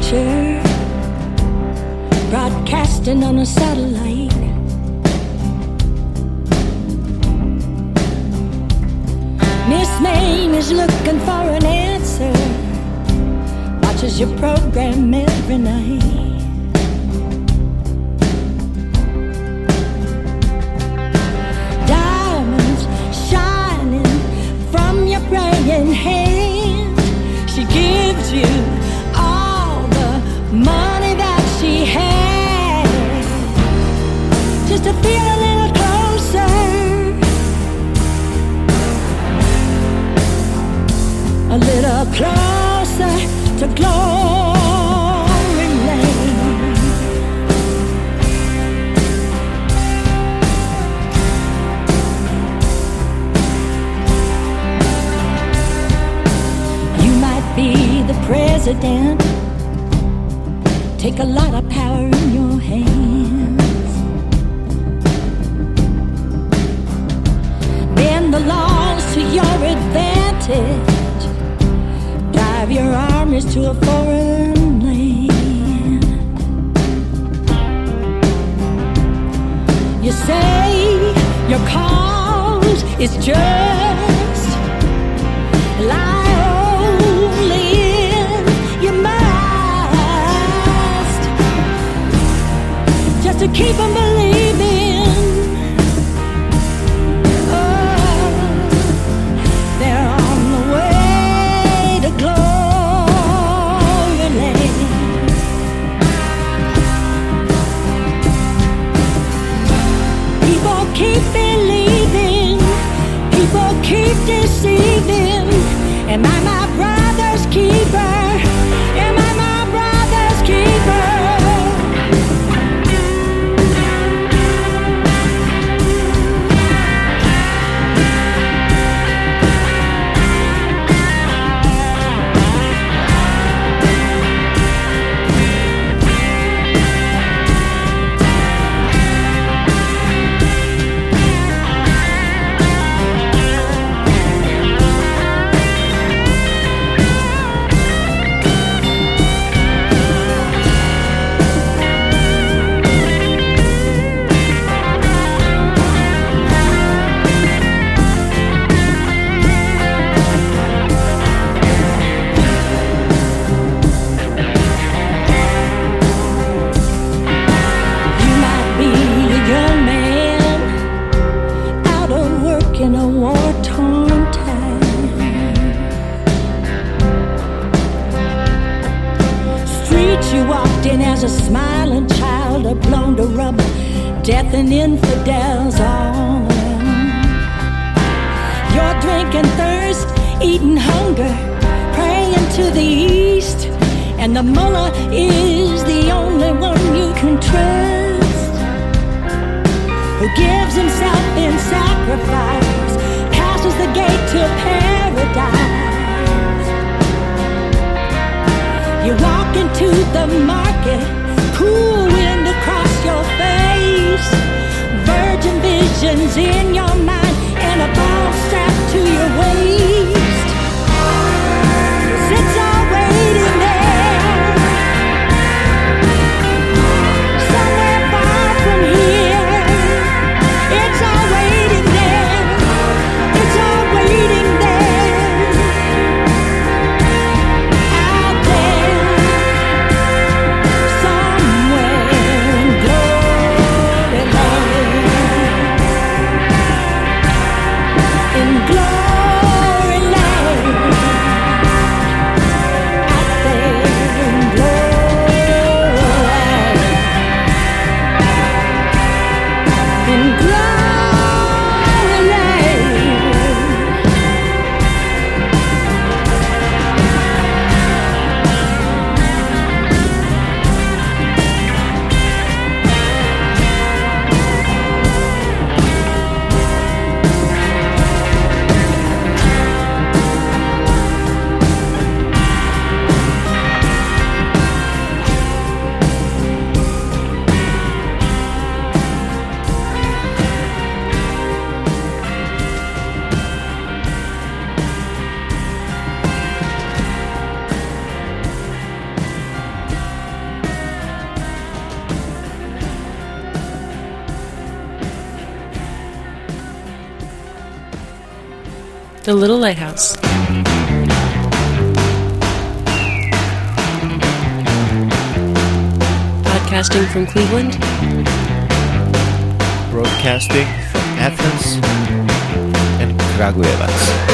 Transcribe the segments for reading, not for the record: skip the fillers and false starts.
picture broadcasting on a satellite. Miss Maine is looking for an answer, watches your program every night. Diamonds shining from your praying hand. She gives you all the money that she had, just to feel a little closer, a little closer to glory lane. You might be the president, take a lot of power in your hands, bend the laws to your advantage, drive your armies to a foreign land. You say your cause is just, lie only if you must, just to keep them believing. Oh, they're on the way to glory land. People keep believing, people keep deceiving. Am I my brother's keeper? Am I my brother's keeper? In a war-torn time, streets you walked in as a smiling child are blown to rubble, death and infidels all around. You're drinking thirst, eating hunger, praying to the east, and the mullah is the only one you can trust, who gives himself in sacrifice, passes the gate to paradise. You walk into the market, cool wind across your face, virgin visions in your mind, and a ball strapped to your waist. 'Cause it's all waiting there, somewhere far from here. It's all waiting there, it's all waiting there, out there, The Little Lighthouse. Broadcasting from Cleveland. Broadcasting from Athens and Kragujevac.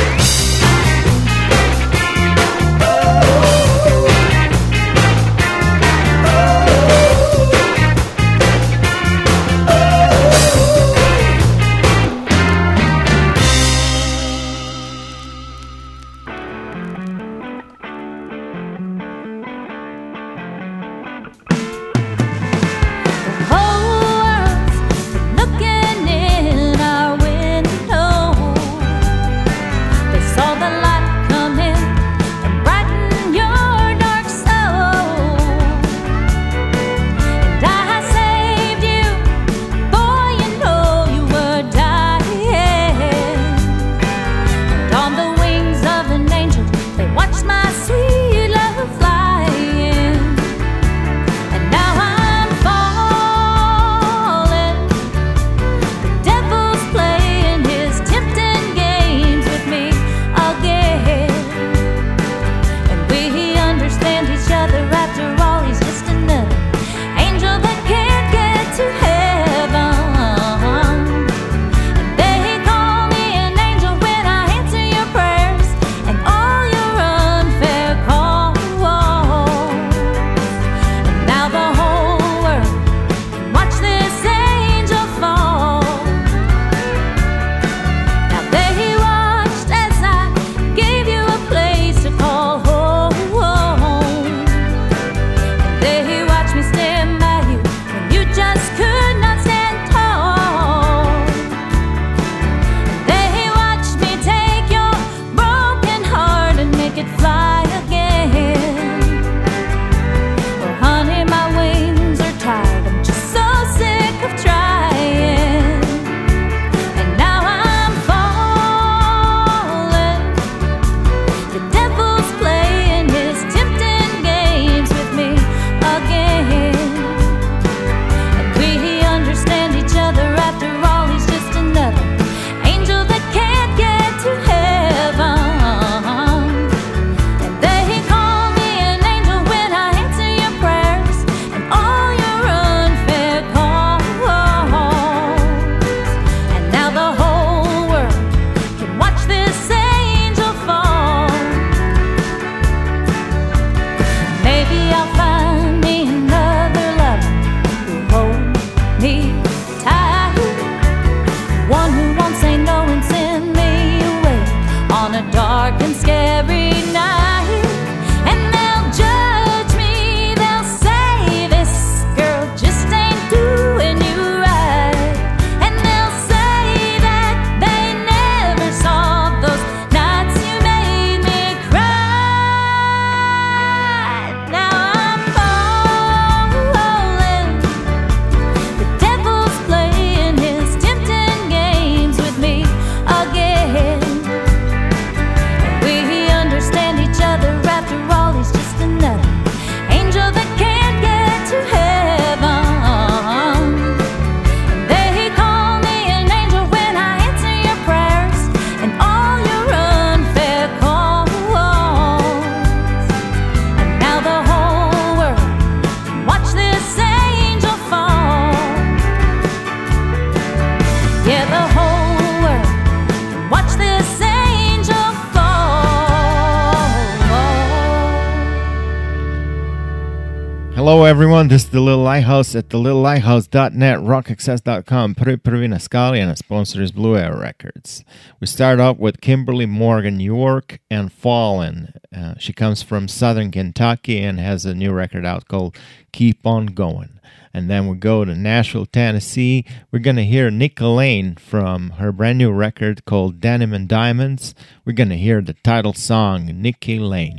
Hello everyone, this is The Little Lighthouse at thelittlelihthouse.net, rockaccess.com, Prvi na skali, and our sponsor is Blue Air Records. We start off with Kimberly Morgan York and Fallen. She comes from Southern Kentucky and has a new record out called Keep On Going. And then we go to Nashville, Tennessee. We're going to hear Nika Lane from her brand new record called Denim and Diamonds. We're going to hear the title song, Nikki Lane.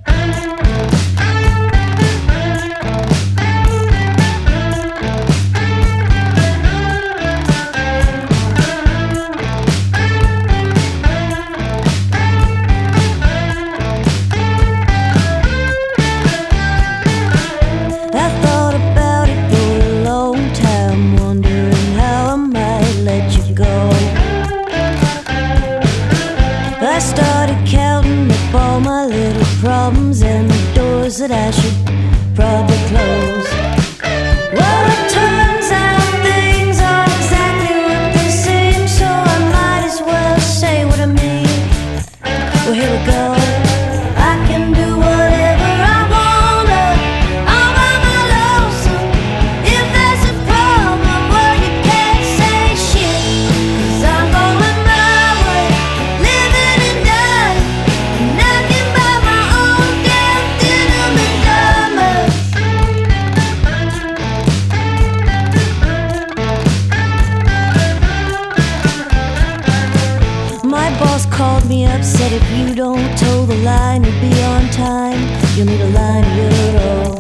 I started me up, said if you don't toe the line, you'll be on time. You'll need a line of your own.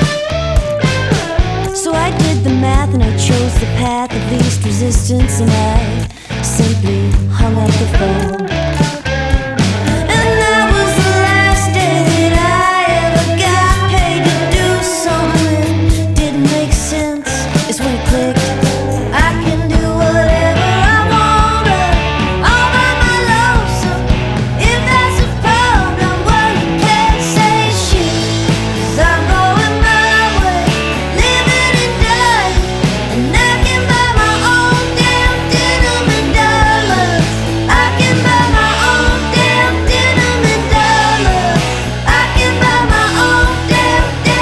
So I did the math and I chose the path of least resistance, and I simply hung up the phone. And that was the last day that I ever got paid to do something didn't make sense. It's when it clicked. I can do whatever I want all by my lonesome. If that's a problem, well, you can't say shit, 'cause I'm going my way, living and dying, and I can buy my own damn denim and dollars. I can buy my own damn denim and dollars. I can buy my own damn.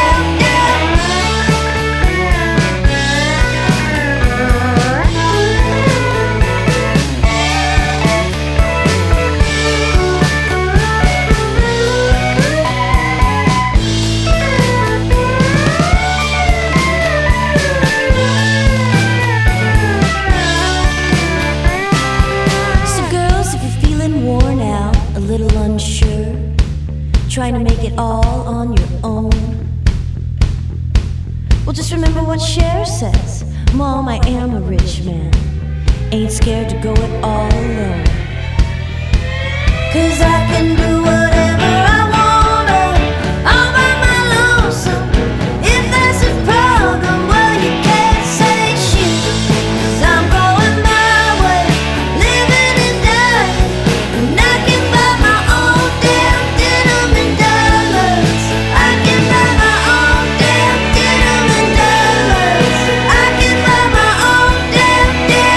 So girls, if you're feeling worn out, a little unsure, trying to make it all on your own, well, just remember what Cher says. Mom, I am a rich man, ain't scared to go it all alone. 'Cause I can do whatever I want all by my lonesome. If that's a problem, well, you can't say shit, 'cause I'm going my way, living and dying, and I can buy my own damn denim and dollars. I can buy my own damn denim and dollars. I can buy my own damn.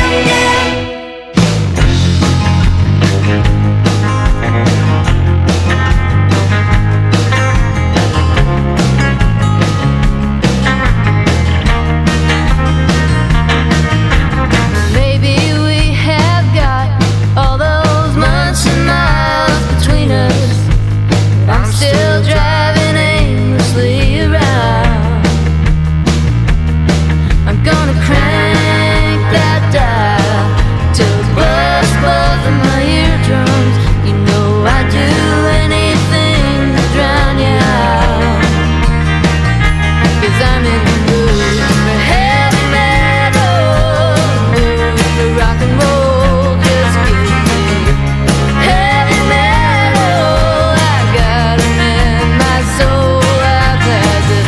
Maybe we have got all those months and miles between us, but I'm still driving aimlessly around. I'm gonna crank that dial till it busts both of my eardrums. You know I'd do anything to drown you out, 'cause I'm in the mood for heavy metal, mood for rock and roll. Just give me heavy metal. I got 'em in my soul. I've had the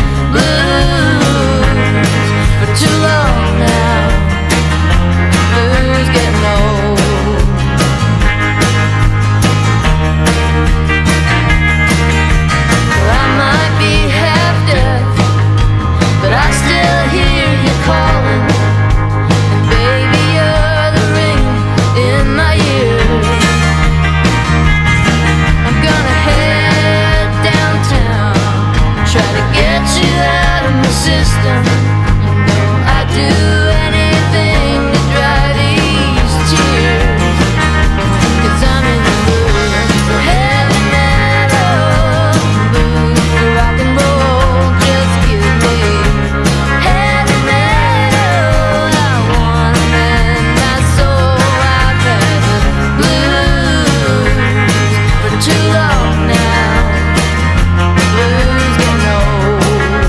blues for too long now. Blues getting old. Well, I might be half deaf, but I still hear you calling. And baby, you're the ring in my ear. I'm gonna head downtown, try to get you out of my system. You know I'd do anything to dry these tears, 'cause I'm in the mood for heavy metal, mood for rock and roll. Just give me heavy metal. I want 'em in my soul. I've had the blues for too long now. Blues getting old.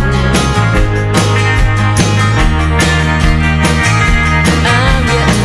I'm getting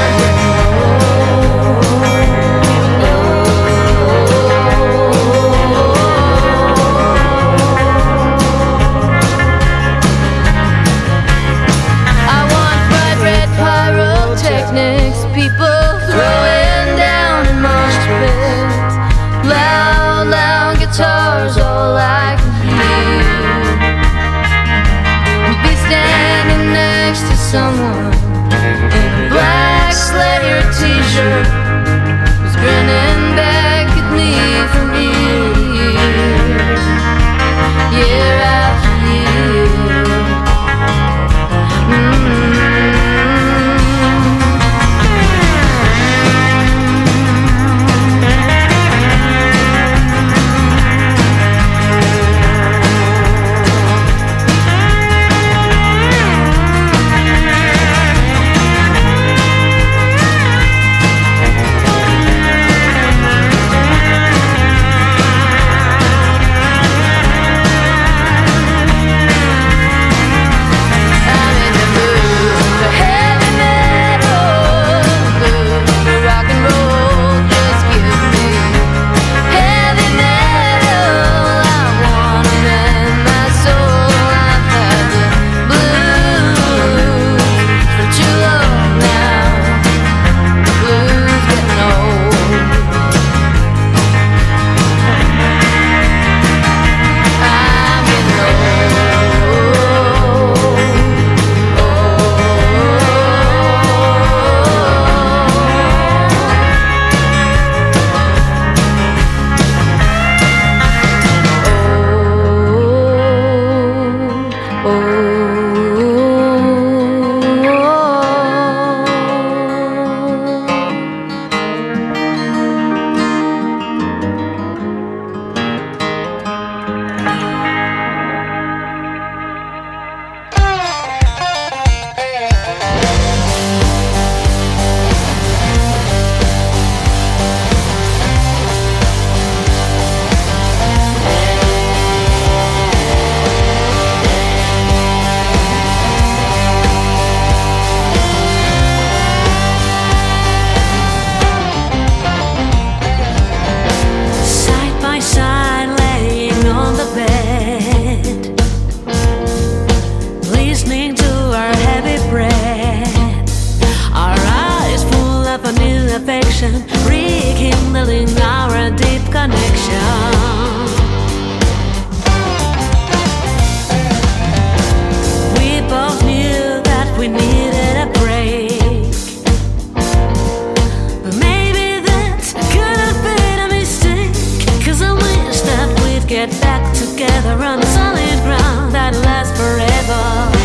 I want bright red pyrotechnics, people throwing down in mosh pits, loud, loud guitars, all I can hear. And be standing next to someone in a black Slayer t-shirt, who's grinning back at me from ear to ear, year after year. direction, rekindling our deep connection. We both knew that we needed a break, but maybe that could have been a mistake. 'Cause I wish that we'd get back together on solid ground that lasts forever.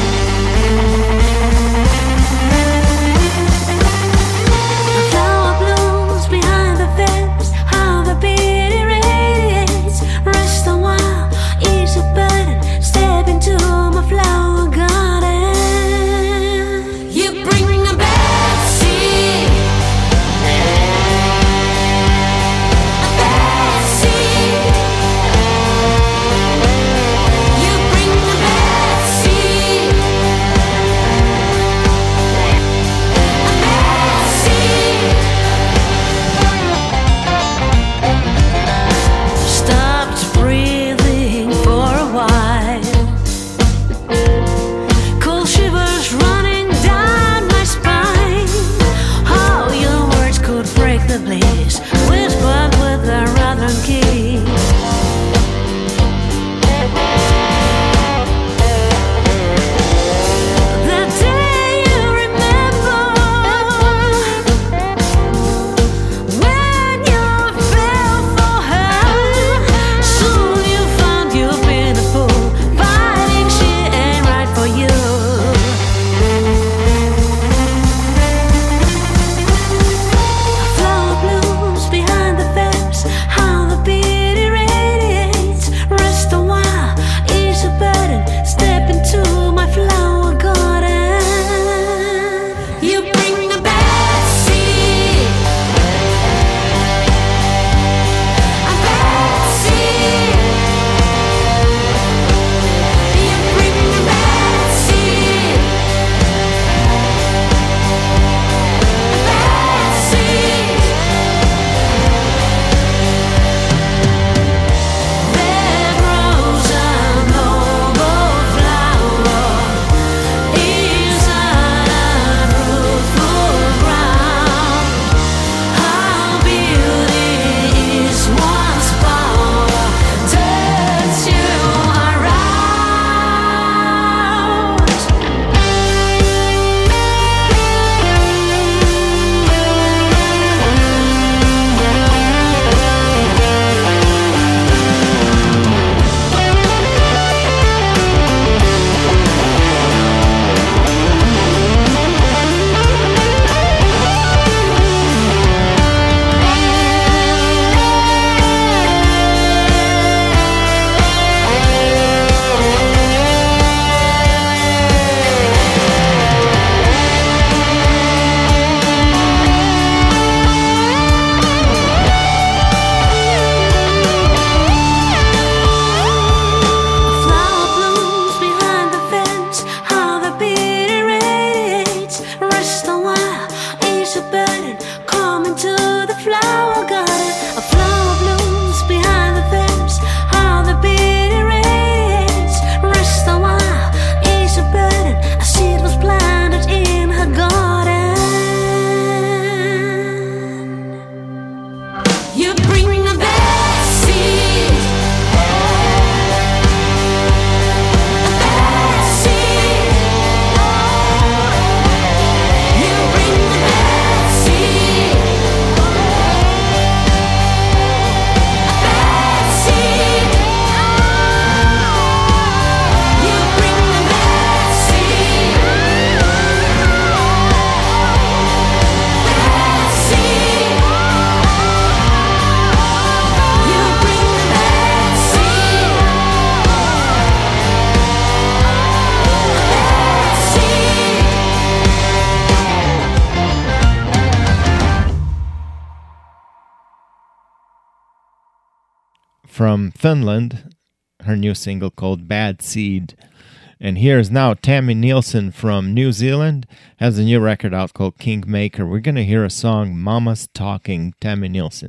from Finland, her new single called Bad Seed. And here's now Tammy Nielsen from New Zealand, has a new record out called Kingmaker. We're going to hear a song, Mama's Talking, Tammy Nielsen.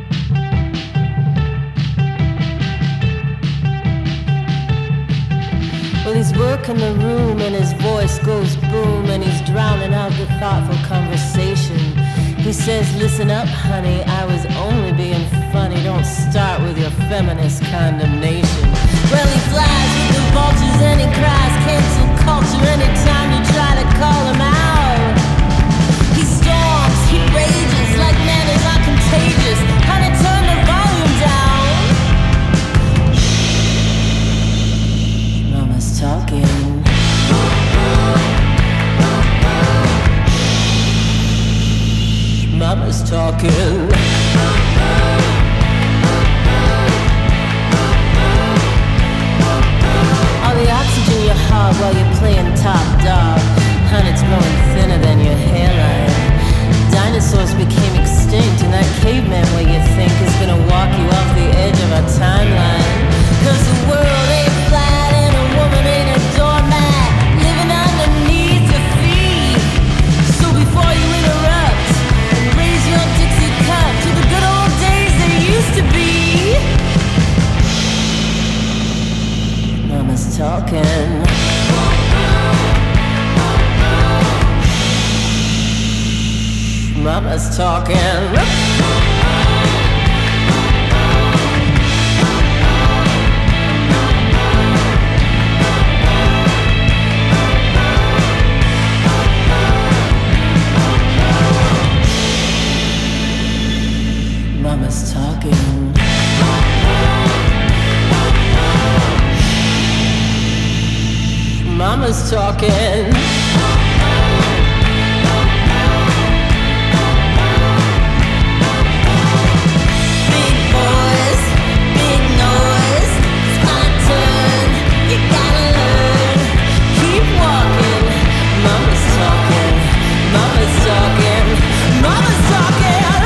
Well, he's working the room and his voice goes boom and he's drowning out the thoughtful conversation. He says, listen up, honey, I was only being funny. Don't start with your feminist condemnation. Well, he flies with the vultures and he cries cancel culture anytime you try to call him out. He storms, he rages like manners are contagious. Honey, turn the volume down. Shh, Mama's talking. Mama's talking. All the oxygen you hog while you're playing top dog. Hun, it's growing thinner than your hairline. Dinosaurs became extinct, and that caveman where you think is gonna walk you off the edge of our timeline. 'Cause the world ain't flat and a woman ain't a doormat living underneath your feet. So before you interrupt, raise your Dixie cup to the good old days they used to be. Mama's talking. Mama's talking. Mama's talking. Mama's talking. Big boys, big noise. It's my turn. You gotta learn. Keep walking. Mama's talking. Mama's talking. Mama's talking.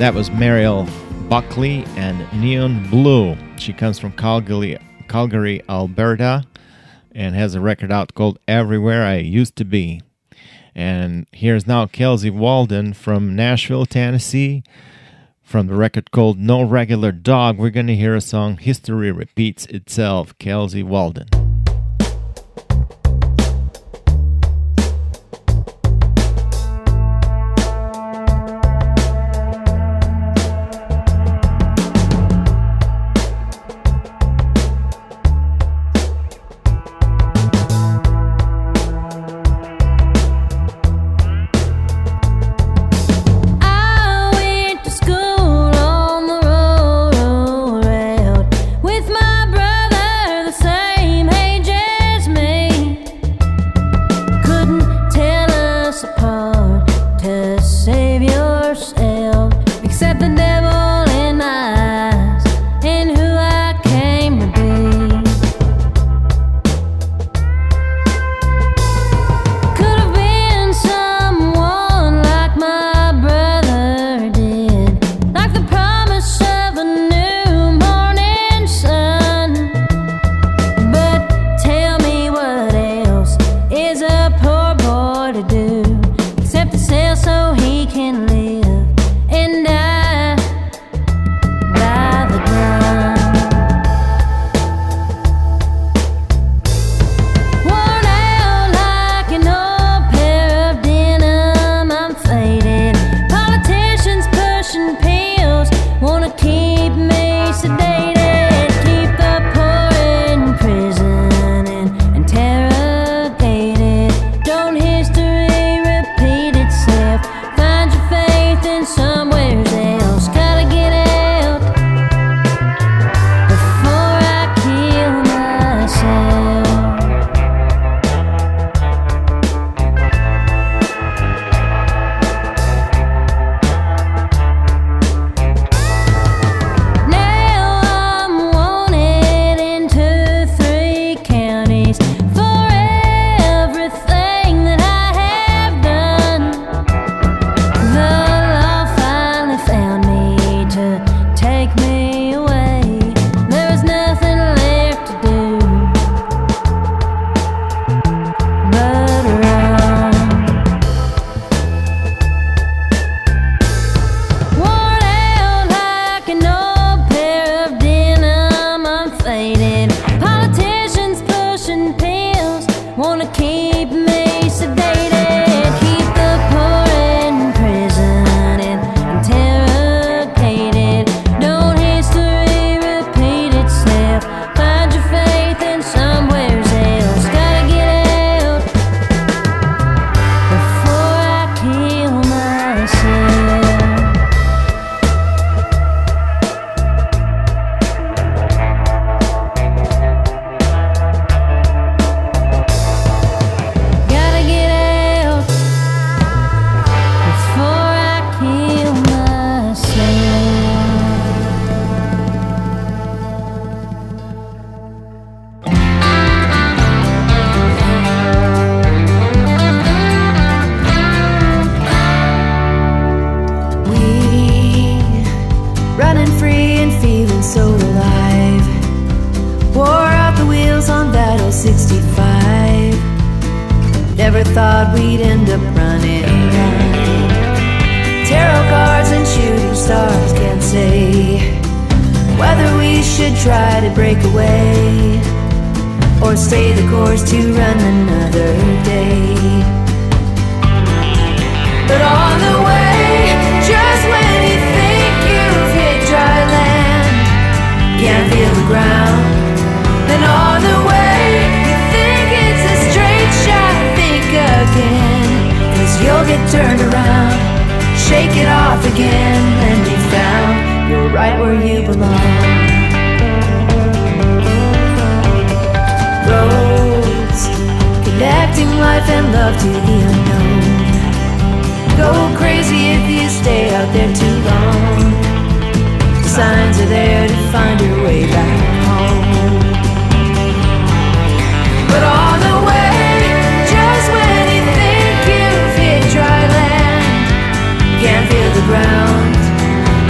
That was Mariel Buckley and Neon Blue. She comes from Calgary, Alberta, and has a record out called Everywhere I Used to Be. And here's now Kelsey Walden from Nashville, Tennessee. From the record called No Regular Dog, we're going to hear a song, History Repeats Itself, Kelsey Walden. thought we'd end up running blind. Tarot cards and shooting stars can't say whether we should try to break away or stay the course to run another day. But on the way, just when you think you've hit dry land, can't feel the ground. Then on the way, you think it's a straight shot, think again, 'cause you'll get turned around, shake it off again, and be found you're right where you belong. Roads connecting life and love to the unknown. Go crazy if you stay out there too long. Signs are there to find your way back home. But on the way, just when you think you've hit dry land, can't feel the ground.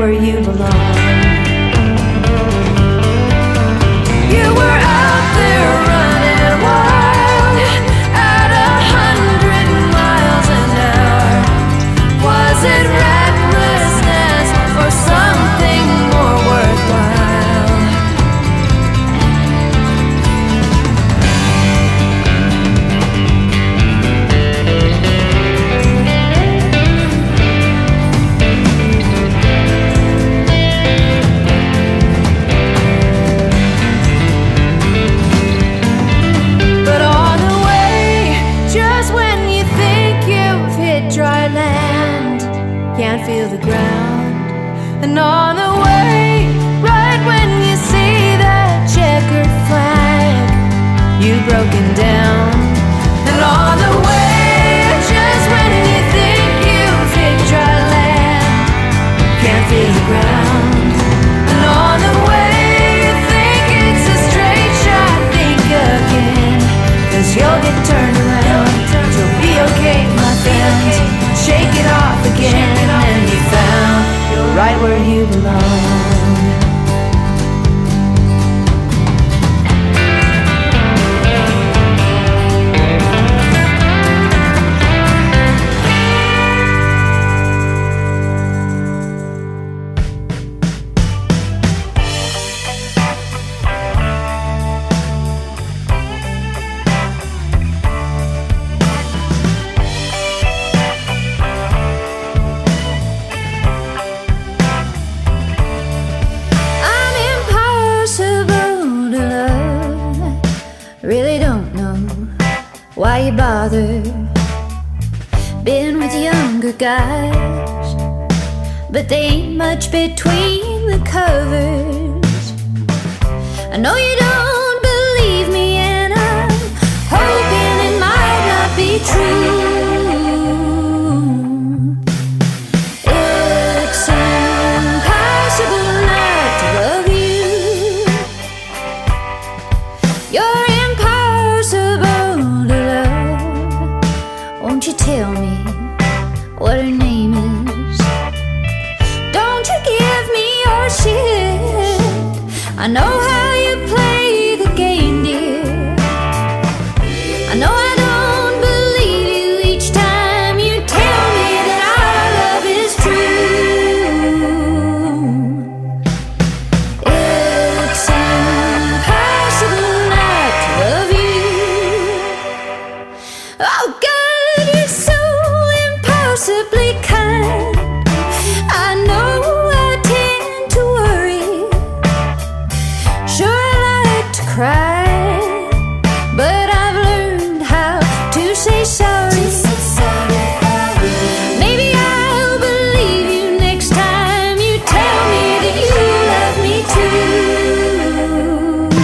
where you belong. You were out there running wild at 100 miles an hour. Was it recklessness or something more worthwhile? But on the way, just when you think you've hit dry land, can't feel the ground. And on the way, right when you see that checkered flag, you've broken down. And on the way, just when you think you've hit dry land, can't feel the ground. And on the way, you think it's a straight shot, think again, 'cause you'll get turned around. You'll be okay, my friend. Shake it off again, and you found you're right where you belong. I'm impossible to love. Really don't know why you bother. Been with younger guys, but they ain't much between the covers. I know you don't believe me, and I'm hoping it might not be true. It's impossible not to love you. You're impossible to love. Won't you tell me what her name is? Don't you give me your shit. I know how you play the game, dear. I know I don't believe you each time you tell me that our love is true. It's impossible not to love you. Oh God, you're so impossibly kind. I know I tend to worry. Sure, I like to cry, but I've learned how to say sorry. Maybe I'll believe you next time you tell me that you love me too.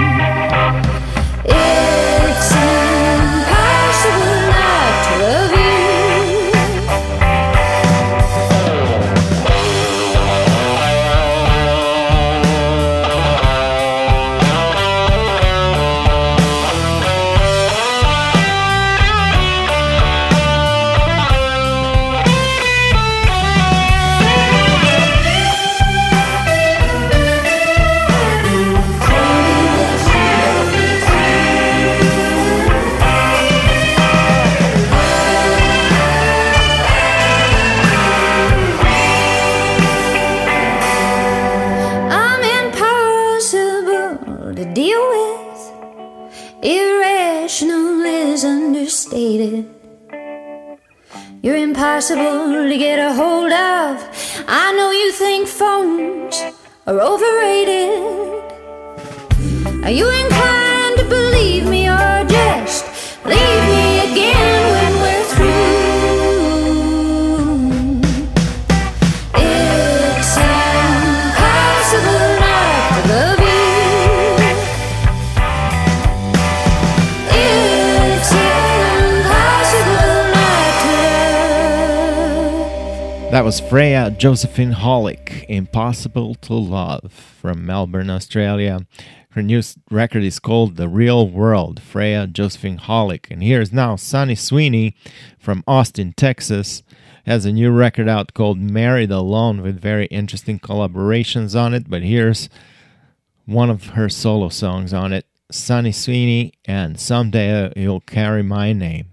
It's impossible not to love you. I'm impossible to deal with. Irrational is understated. You're impossible to get a hold of. I know you think phones are overrated. Are you inclined to believe me, or just leave me again when we're through? It's impossible not to love you. It's impossible not to love. That was Freya Josephine Hollick, Impossible to Love, from Melbourne, Australia. Her new record is called The Real World, Freya Josephine Hollick. And here's now Sunny Sweeney from Austin, Texas. has a new record out called Married Alone with very interesting collaborations on it, but here's one of her solo songs on it, Sunny Sweeney and Someday You'll Carry My Name.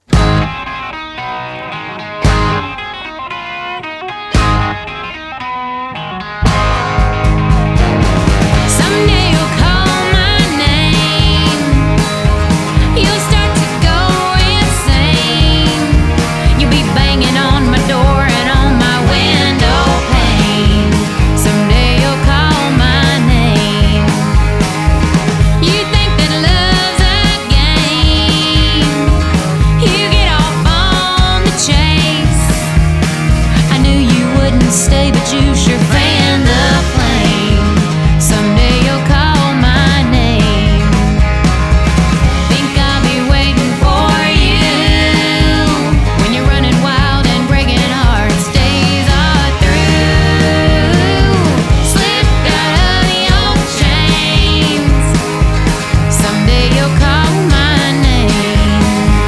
Stay, but you sure fan the flame. Someday you'll call my name. Think I'll be waiting for you when you're running wild and breaking hearts. Days are through. Slipped out of your chains. Someday you'll call my name.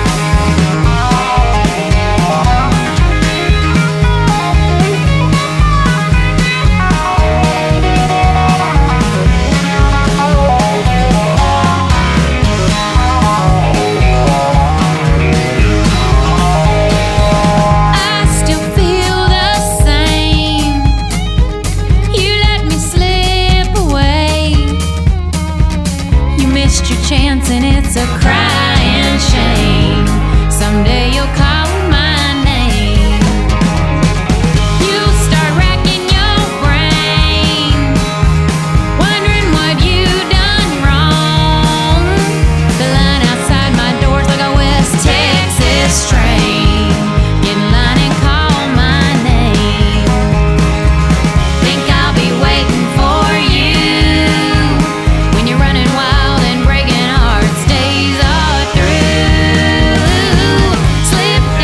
Chance and it's a crying shame. Someday you'll call my name. You'll start racking your brain, wondering what you done wrong. The line outside my door's like a West Texas train. Get in line and call my name. Think I'll be waiting for you when you're running wild and breaking hearts. Days are through. Slipped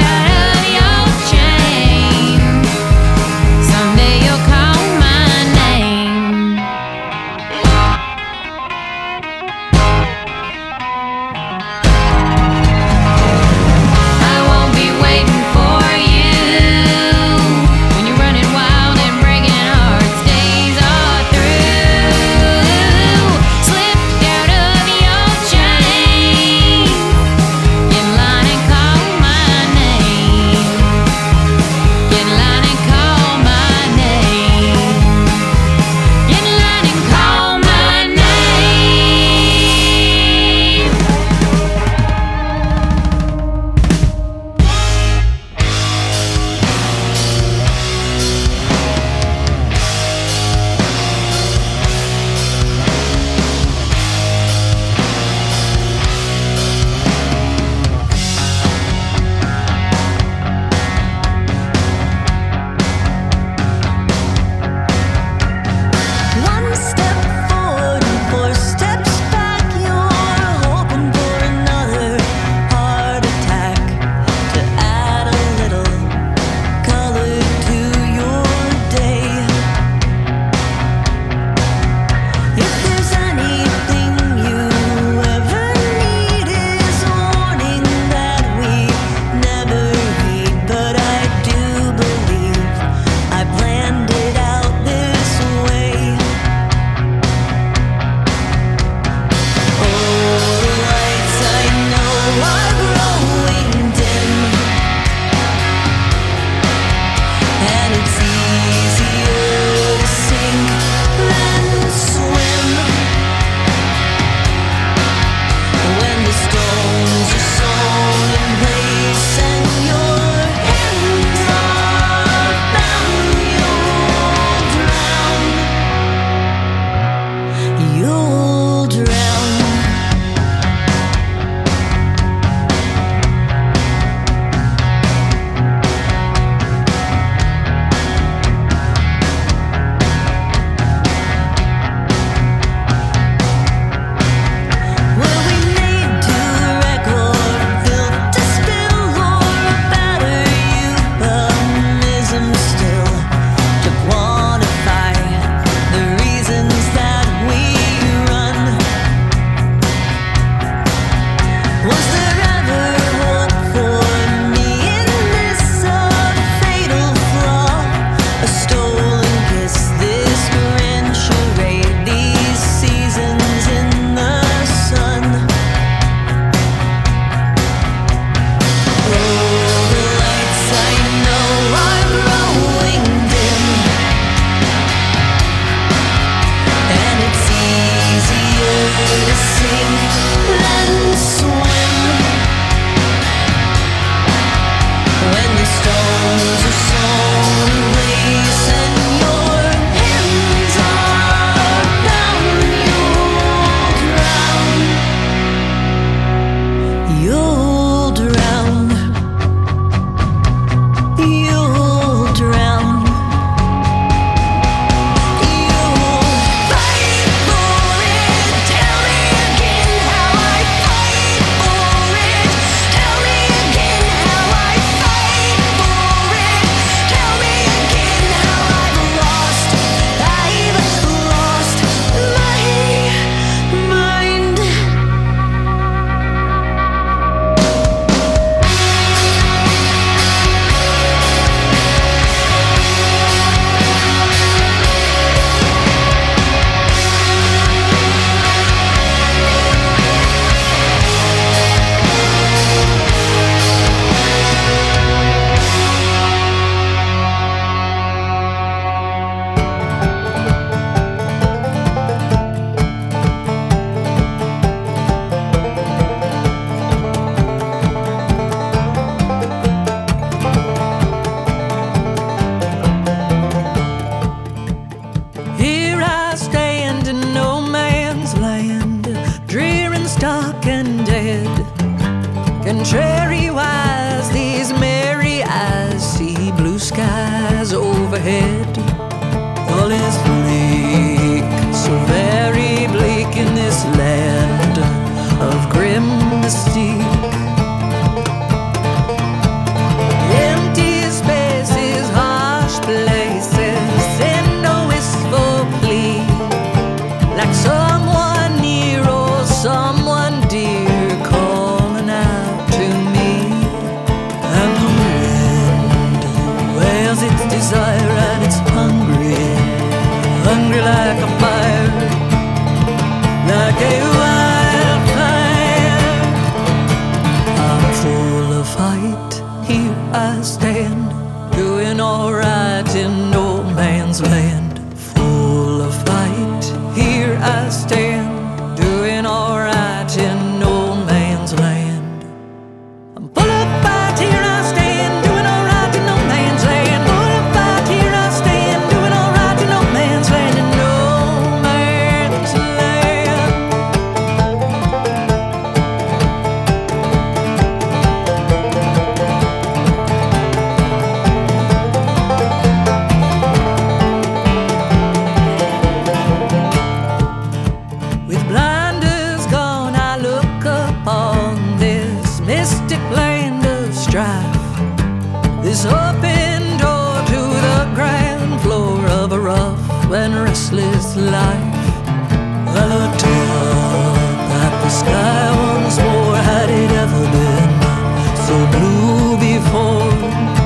Contrary-wise, these merry eyes see blue skies overhead. All is bleak, so very bleak in this land of grim mystique. Empty spaces, harsh places, send a wistful plea, like someone near or someone dear calling out to me. And the wind wails its desire and it's hungry, hungry like a fire, like a wildfire. I'm full of fight, here I stand, doing alright in no man's land. Full of fight, here I stand, doing alright in no man's land. I'm full of fight, here I stand, doing alright in no man's land. Full of fight, here I stand, doing alright in no man's land. In no man's land. With blinders gone, I look upon this mystic land of strife, this open door to the ground floor of a rough and restless life. I looked up at the sky once more. Had it ever been so blue before?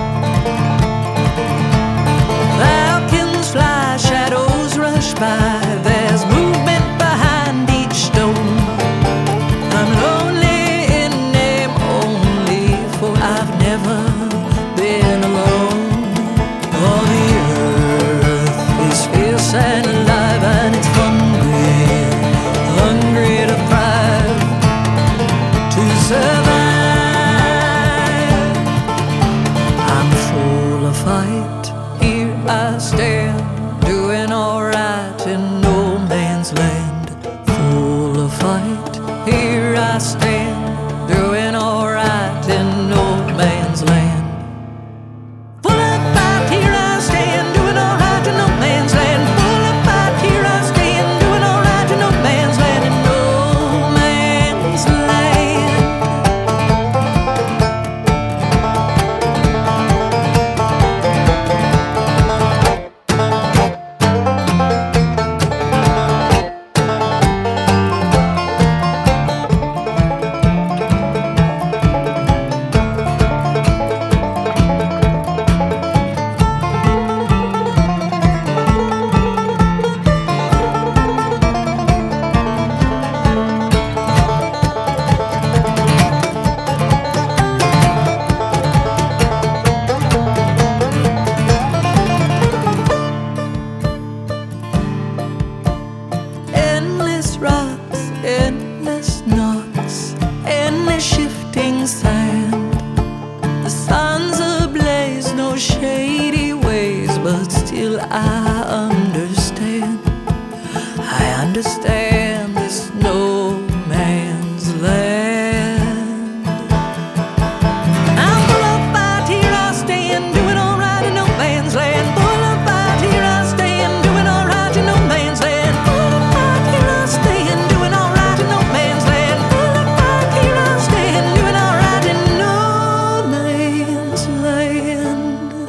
Falcons fly, shadows rush by, there's movement behind each stone. I'm lonely in name only, for I've never been alone. All the earth is fierce and alive, and it's hungry, hungry to thrive, to survive. I'm full of fight, here I stand, doing alright in no man's land. Full of fight, here I stand, doing alright in no man's land. Full of fight, here I stand, doing alright in no man's land. Full of fight, here I stand, doing alright in no man's land. In no man's land. Endless rocks, endless knocks, endless shifting sand. The sun's ablaze, no shady ways, but still I understand. I understand this no man's land. I'm full of fight, here I stand, doing alright in no man's land. Full of fight, here I stand, doing alright in no man's land. Full of fight, here I stand, doing alright in no man's land. Full of fight, here I stand, doing alright in no man's land.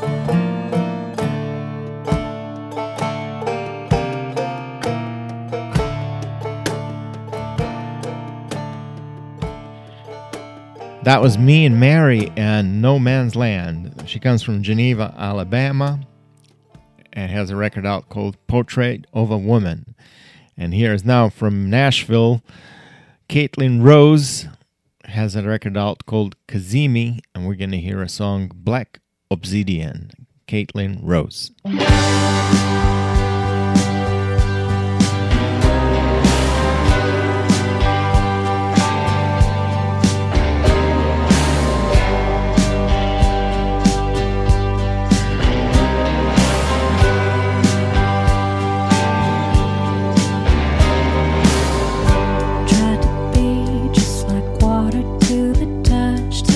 That was Me and Mary and No Man's Land. She comes from Geneva, Alabama, and has a record out called Portrait of a Woman. And here is now from Nashville, Caitlin Rose has a record out called Kazemi, and we're going to hear a song, Black Obsidian. Caitlin Rose. Tried to be just like water to the touch,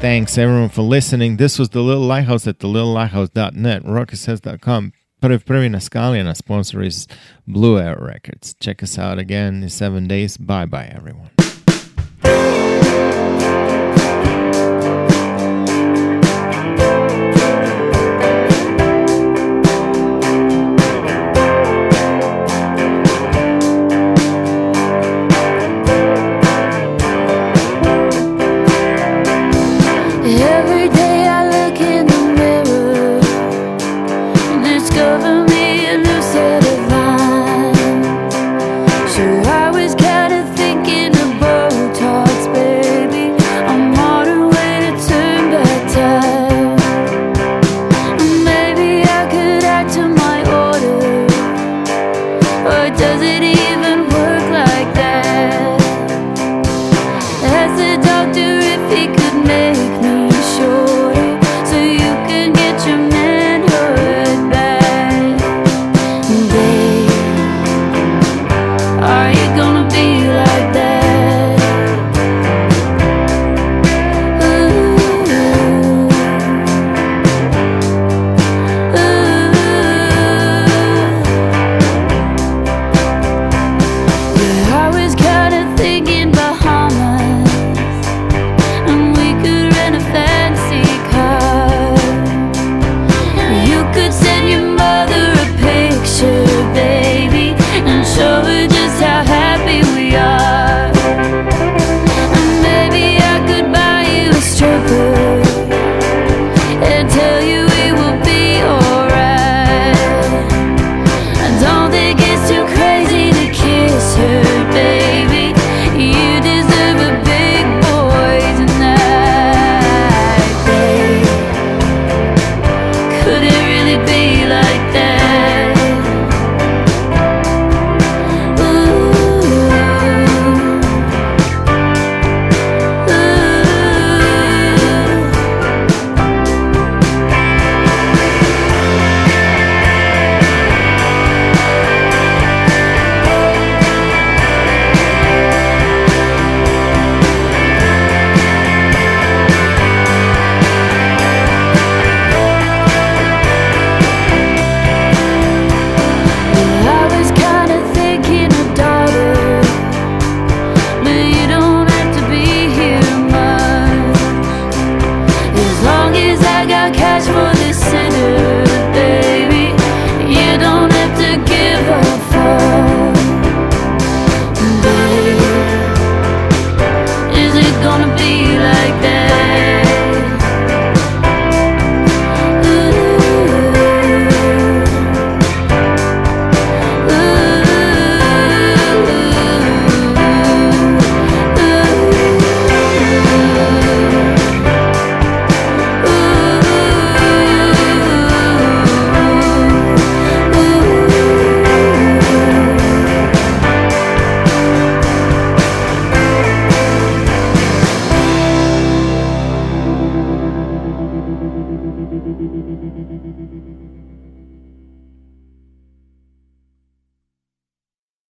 Thanks everyone for listening. This was The Little Lighthouse at thelittlelihthouse.net, rocksays.com. Prvi na skali, and our sponsor is Blue Air Records. Check us out again in 7 days. Bye-bye, everyone. Every day I look in the mirror and discover me a new set of lines. So I was kinda thinking of Botox, baby. I'm on a way to turn back time. Maybe I could act to my order, or does it even work like that? Ask the doctor if he could make me shorter, so you can get your manhood back. Babe, are you gonna be like that? Ooh, yeah, I was kinda thinking Bahamas, and we could rent a fancy car. You could send your mother a picture, baby, and show her just